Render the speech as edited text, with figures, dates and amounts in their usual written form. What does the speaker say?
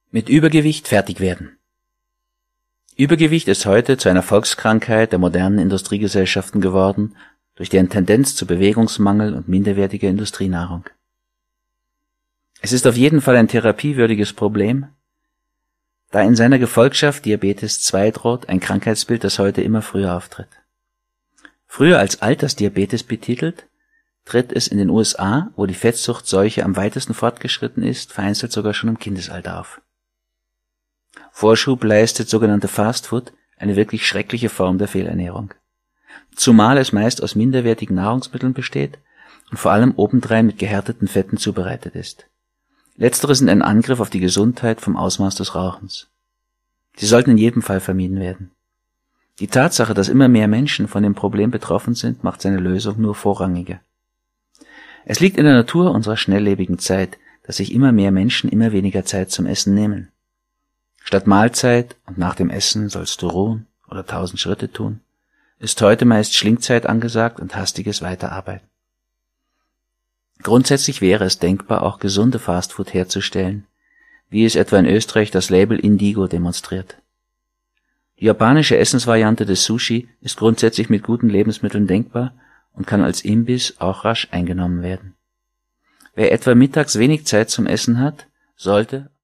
Mit Übergewicht fertig werden. Übergewicht ist heute zu einer Volkskrankheit der modernen Industriegesellschaften geworden, durch deren Tendenz zu Bewegungsmangel und minderwertiger Industrienahrung. Es ist auf jeden Fall ein therapiewürdiges Problem, da in seiner Gefolgschaft Diabetes 2 droht, ein Krankheitsbild, das heute immer früher auftritt. Früher als Altersdiabetes betitelt, tritt es in den USA, wo die Fettsuchtseuche am weitesten fortgeschritten ist, vereinzelt sogar schon im Kindesalter auf. Vorschub leistet sogenannte Fastfood, eine wirklich schreckliche Form der Fehlernährung. Zumal es meist aus minderwertigen Nahrungsmitteln besteht und vor allem obendrein mit gehärteten Fetten zubereitet ist. Letztere sind ein Angriff auf die Gesundheit vom Ausmaß des Rauchens. Sie sollten in jedem Fall vermieden werden. Die Tatsache, dass immer mehr Menschen von dem Problem betroffen sind, macht seine Lösung nur vorrangiger. Es liegt in der Natur unserer schnelllebigen Zeit, dass sich immer mehr Menschen immer weniger Zeit zum Essen nehmen. Statt Mahlzeit und nach dem Essen sollst du ruhen oder 1000 Schritte tun, ist heute meist Schlingzeit angesagt und hastiges Weiterarbeiten. Grundsätzlich wäre es denkbar, auch gesunde Fastfood herzustellen, wie es etwa in Österreich das Label Indigo demonstriert. Die japanische Essensvariante des Sushi ist grundsätzlich mit guten Lebensmitteln denkbar und kann als Imbiss auch rasch eingenommen werden. Wer etwa mittags wenig Zeit zum Essen hat, sollte